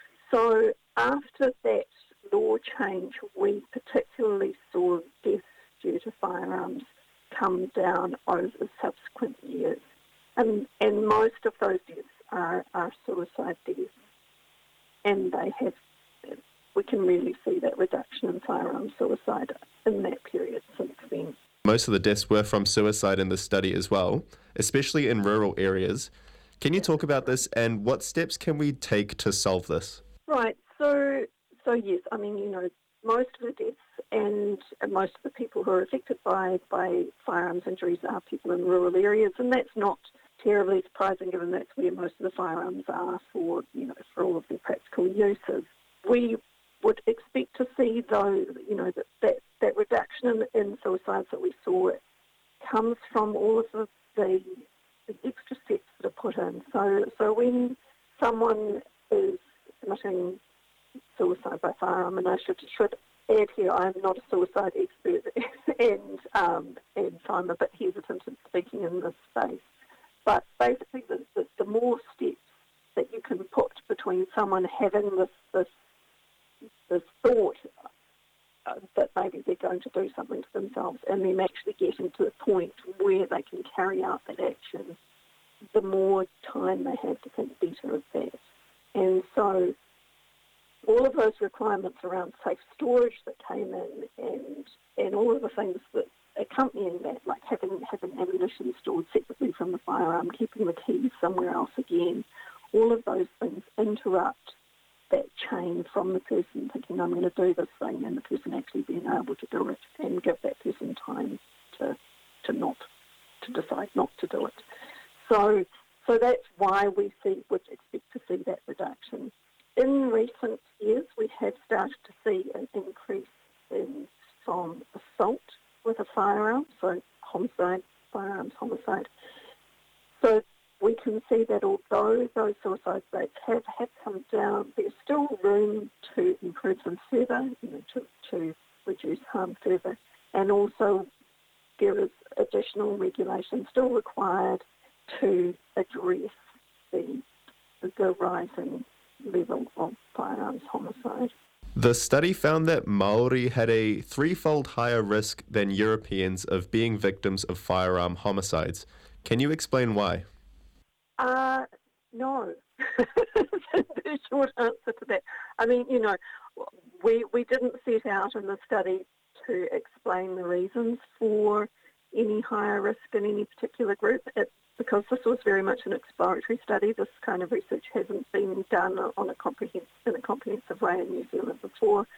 [SPEAKER 23] So after that law change, we particularly saw deaths due to firearms come down over subsequent years. And, and most of those deaths are, are suicide deaths. And they have, we can really see that reduction in firearm suicide in that period since then.
[SPEAKER 4] Most of the deaths were from suicide in this study as well, especially in rural areas. Can you talk about this, and what steps can we take to solve this?
[SPEAKER 23] Right, so so yes, I mean, you know, most of the deaths and most of the people who are affected by, by firearms injuries are people in rural areas, and that's not terribly surprising given that's where most of the firearms are for, you know, for all of their practical uses. We would expect to see, though, you know, that that, that reduction in, in suicides that we saw comes from all of the, the, the extra steps that are put in. So, so when someone is committing suicide by firearm, and I should, should add here, I'm not a suicide expert, and um, and so I'm a bit hesitant in speaking in this space. But basically, the, the, the more steps that you can put between someone having this this, this thought uh, that maybe they're going to do something to themselves, and then actually getting to the point where they can carry out that action, the more time they have to think better of that. And so all of those requirements around safe storage that came in, and and all of the things that accompanying that, like having having ammunition stored separately from the firearm, keeping the keys somewhere else again, all of those things interrupt that chain from the person thinking, I'm going to do this thing, and the person actually being able to do it, and give that person time to to not to decide not to do it. So, so that's why we see would expect to see that reduction. In recent years, we have started to see an increase in from assault with a firearm, so homicide, firearms homicide. So we can see that although those suicide rates have, have come down, there's still room to improve them further, you know, to, to reduce harm further. And also there is additional regulation still required to address the, the rising level of firearms homicide.
[SPEAKER 4] The study found that Maori had a threefold higher risk than Europeans of being victims of firearm homicides. Can you explain why?
[SPEAKER 23] Uh, no. The short answer to that. I mean, you know, we we didn't set out in the study to explain the reasons for any higher risk in any particular group. It, because this was very much an exploratory study, this kind of research hasn't been done on a comprehensive, in a comprehensive way in New Zealand before.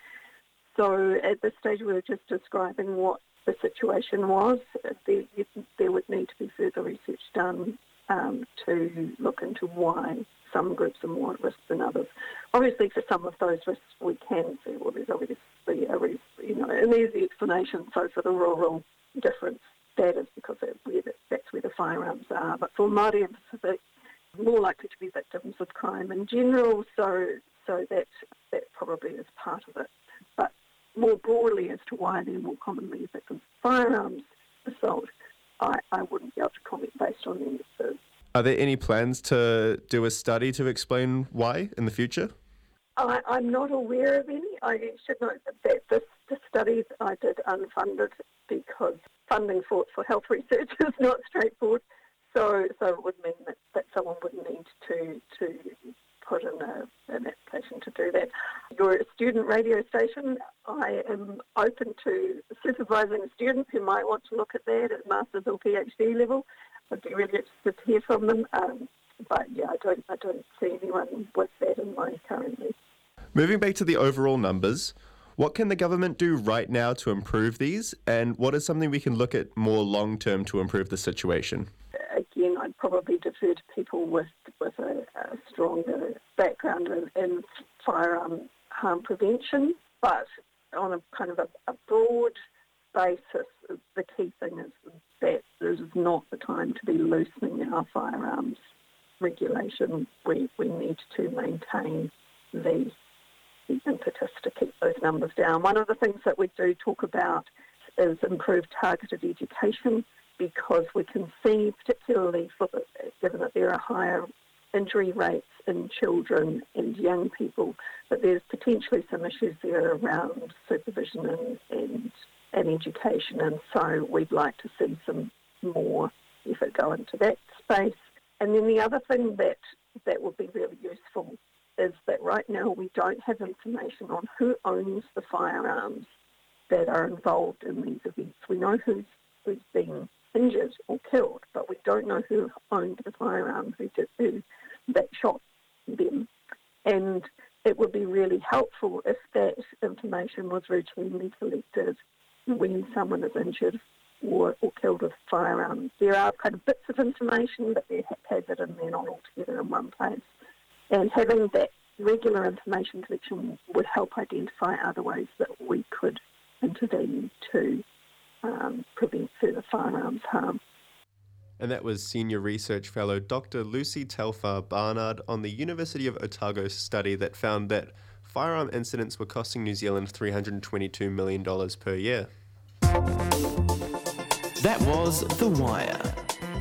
[SPEAKER 23] So at this stage, we were just describing what the situation was. There, there would need to be further research done um, to look into why some groups are more at risk than others. Obviously, for some of those risks, we can see, well, there's obviously a, you know, an easy explanation. So for the rural difference, that is because that's where the firearms are. But for Māori and Pacific, more likely to be victims of crime in general, so so that that probably is part of it. But more broadly as to why they're more commonly victims of firearms assault, I, I wouldn't be able to comment based on the research.
[SPEAKER 4] Are there any plans to do a study to explain why in the future?
[SPEAKER 23] I, I'm not aware of any. I should note that this, this study I did unfunded because funding for for health research is not straightforward. So so it would mean that, that someone would need to to put in a, an application to do that. You're a student radio station. I am open to supervising a student who might want to look at that at master's or PhD level. I'd be really interested to hear from them. Um, but yeah, I don't I don't see anyone with that in mind currently.
[SPEAKER 4] Moving back to the overall numbers, what can the government do right now to improve these, and what is something we can look at more long-term to improve the situation?
[SPEAKER 23] Again, I'd probably defer to people with, with a, a stronger background in, in firearm harm prevention, but on a kind of a, a broad basis, the key thing is that this is not the time to be loosening our firearms regulation. We, we need to maintain the the impetus to keep those numbers down. One of the things that we do talk about is improved targeted education, because we can see, particularly for the, given that there are higher injury rates in children and young people, that there's potentially some issues there around supervision and, and, and education, and so we'd like to see some more effort go into that space. And then the other thing that, that would be really useful is that right now we don't have information on who owns the firearms that are involved in these events. We know who's, who's been injured or killed, but we don't know who owned the firearm, who did who that shot them. And it would be really helpful if that information was routinely collected when someone is injured or, or killed with a firearm. There are kind of bits of information, but they're haphazard and they're not all together in one place. And having that regular information collection would help identify other ways that we could intervene to um, prevent further firearms harm.
[SPEAKER 4] And that was Senior Research Fellow Doctor Lucy Telfar Barnard on the University of Otago's study that found that firearm incidents were costing New Zealand three hundred twenty-two million dollars per year.
[SPEAKER 2] That was The Wire.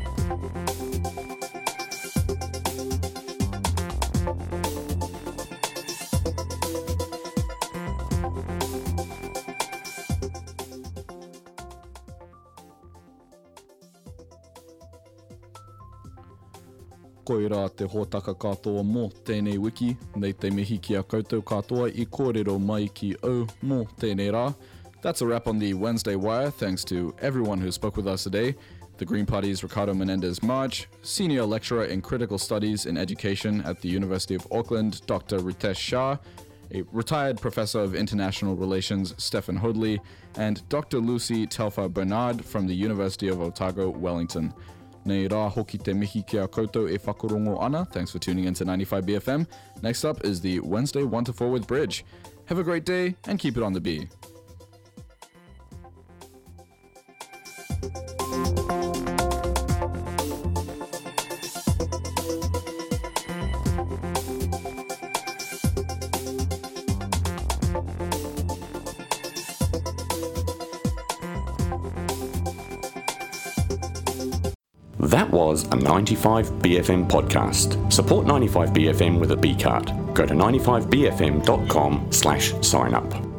[SPEAKER 3] Koira te hōtaka katoa mō tēnei wiki, nei te mihi ki a koutou katoa I kōrero mai ki au mō tēnei rā. That's a wrap on the Wednesday Wire. Thanks to everyone who spoke with us today. The Green Party's Ricardo Menendez-March, Senior Lecturer in Critical Studies in Education at the University of Auckland, Doctor Ritesh Shah, a retired professor of international relations, Stephen Hoadley, and Doctor Lucy Telfer Bernard from the University of Otago, Wellington. Nei rā hoki te mihi kia koutou e whakarongo ana. Thanks for tuning in to ninety-five B F M. Next up is the Wednesday one to four with Bridge. Have a great day and keep it on the B.
[SPEAKER 6] That was a ninety-five B F M podcast. Support ninety-five B F M with a B card. Go to ninety-five B F M dot com slash sign up.